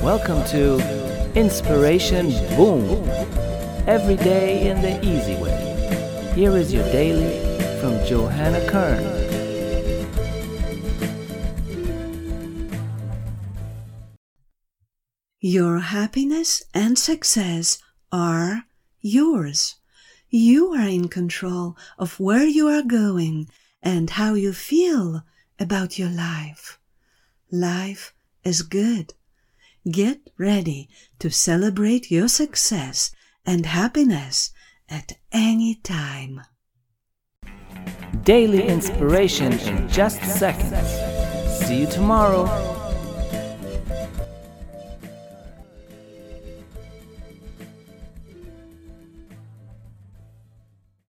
Welcome to Inspiration Boom. Every day in the easy way. Here is your daily from Johanna Kern. Your happiness and success are yours. You are in control of where you are going and how you feel about your life. Life is good. Get ready to celebrate your success and happiness at any time. Daily inspiration in just seconds. See you tomorrow.